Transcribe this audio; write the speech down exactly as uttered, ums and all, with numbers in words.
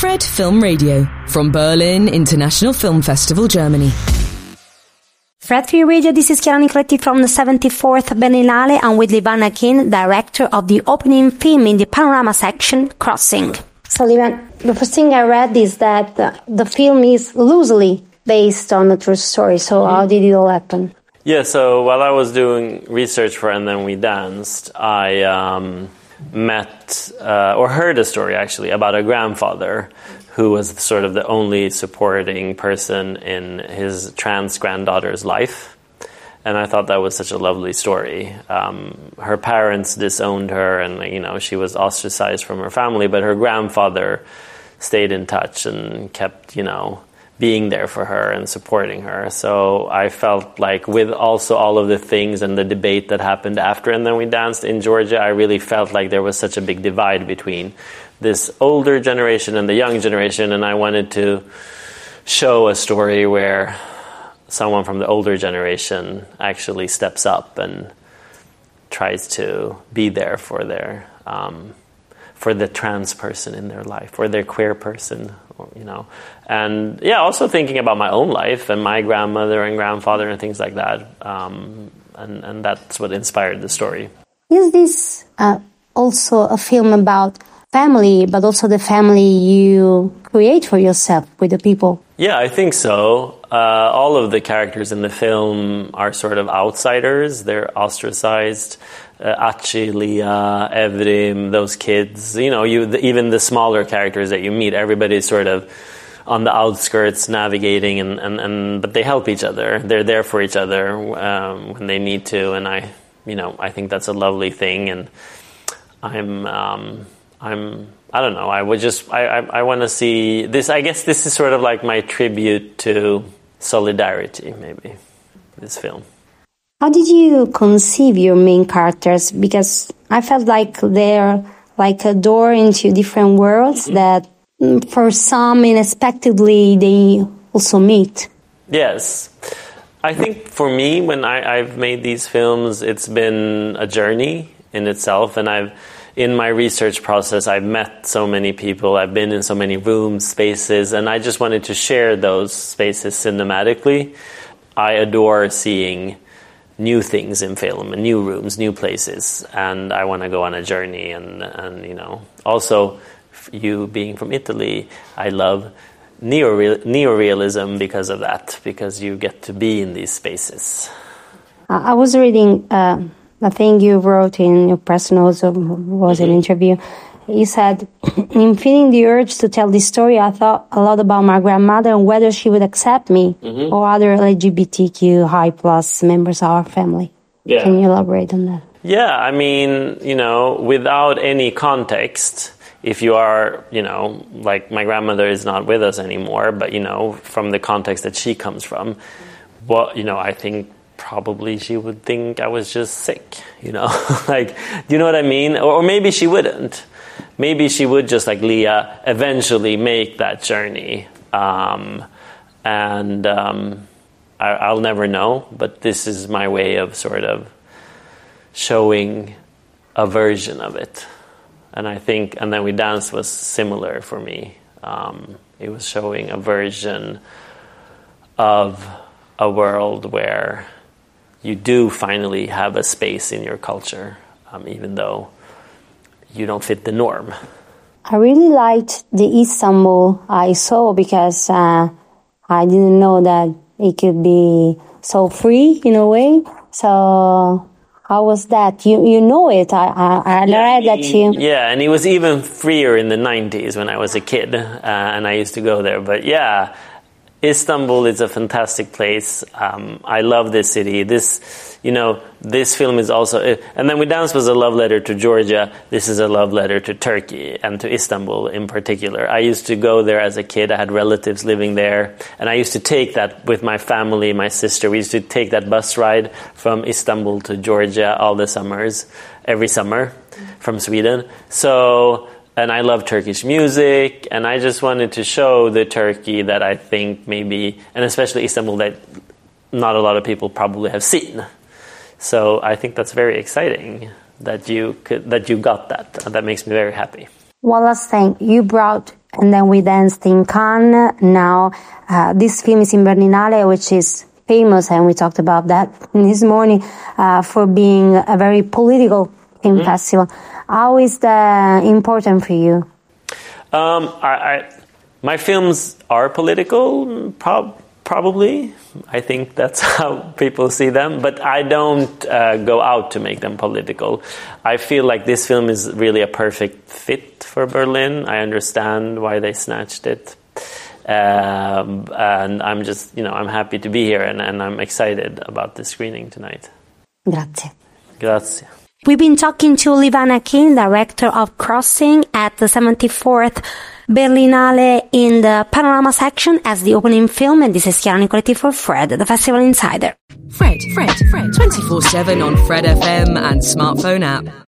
Fred Film Radio from Berlin International Film Festival, Germany. Fred Film Radio, this is Chiara Nicoletti from the seventy-fourth Berlinale. I'm with Livan Akin, director of the opening film in the panorama section, Crossing. So Livan, the first thing I read is that the, the film is loosely based on a true story. So mm-hmm. How did it all happen? Yeah, so while I was doing research for And Then We Danced, I um, met uh, or heard a story actually about a grandfather who was sort of the only supporting person in his trans granddaughter's life. And I thought that was such a lovely story. Um, her parents disowned her and, you know, she was ostracized from her family, but her grandfather stayed in touch and kept, you know, being there for her and supporting her. So I felt like with also all of the things and the debate that happened after And Then We Danced in Georgia, I really felt like there was such a big divide between this older generation and the young generation, and I wanted to show a story where someone from the older generation actually steps up and tries to be there for their um, for the trans person in their life, or their queer person, you know. And yeah, also thinking about my own life and my grandmother and grandfather and things like that. Um, and, and that's what inspired the story. Is this uh, also a film about family, but also the family you create for yourself with the people? Yeah, I think so. Uh, all of the characters in the film are sort of outsiders. They're ostracized. Uh, Achi, Leah, Evrim, those kids, you know, you the, even the smaller characters that you meet, everybody's sort of on the outskirts navigating, and, and, and but they help each other. They're there for each other um, when they need to, and I, you know, I think that's a lovely thing, and I'm, um, I'm, I don't know, I would just, I, I, I want to see this, I guess this is sort of like my tribute to solidarity, maybe, this film. How did you conceive your main characters? Because I felt like they're like a door into different worlds mm-hmm. that for some unexpectedly they also meet. Yes. I think for me, when I, I've made these films, it's been a journey in itself. And I've, in my research process, I've met so many people. I've been in so many rooms, spaces, and I just wanted to share those spaces cinematically. I adore seeing new things in film, and new rooms, new places, and I want to go on a journey. And, and you know, also you being from Italy, I love neo neorealism because of that, because you get to be in these spaces. I was reading uh, a thing you wrote in your press notes, or was mm-hmm. an interview. You said, in feeling the urge to tell this story, I thought a lot about my grandmother and whether she would accept me mm-hmm. or other L G B T Q high plus members of our family. Yeah. Can you elaborate on that? Yeah, I mean, you know, without any context, if you are, you know, like my grandmother is not with us anymore, but, you know, from the context that she comes from, well, you know, I think probably she would think I was just sick, you know, like, you know what I mean? Or, or maybe she wouldn't. Maybe she would, just like Leah, eventually make that journey. Um, and um, I, I'll never know, but this is my way of sort of showing a version of it. And I think And Then We Danced was similar for me. Um, it was showing a version of a world where you do finally have a space in your culture, um, even though you don't fit the norm. I really liked the Istanbul I saw, because uh, I didn't know that it could be so free in a way. So how was that? You you know it. I I, I yeah, read that you. Yeah, and it was even freer in the nineties when I was a kid, uh, and I used to go there. But yeah, Istanbul is a fantastic place. Um, I love this city. This, you know, this film is also, And Then We Danced was a love letter to Georgia. This is a love letter to Turkey and to Istanbul in particular. I used to go there as a kid. I had relatives living there, and I used to take that with my family, my sister. We used to take that bus ride from Istanbul to Georgia all the summers, every summer from Sweden. So, and I love Turkish music, and I just wanted to show the Turkey that I think maybe, and especially Istanbul, that not a lot of people probably have seen. So I think that's very exciting that you could, that you got that. That makes me very happy. One last thing, you brought and then we danced in Cannes. Now, uh, this film is in Berlinale, which is famous, and we talked about that this morning, uh, for being a very political film mm-hmm. festival. How is that important for you? Um, I, I, my films are political, prob- probably. I think that's how people see them, but I don't uh, go out to make them political. I feel like this film is really a perfect fit for Berlin. I understand why they snatched it. Um, and I'm just, you know, I'm happy to be here, and, and I'm excited about the screening tonight. Grazie. Grazie. We've been talking to Livana King, director of Crossing, at the seventy-fourth Berlinale in the Panorama section as the opening film, and this is Chiara Nicoletti for Fred, the Festival Insider. Fred, Fred, Fred, twenty-four seven on Fred F M and smartphone app.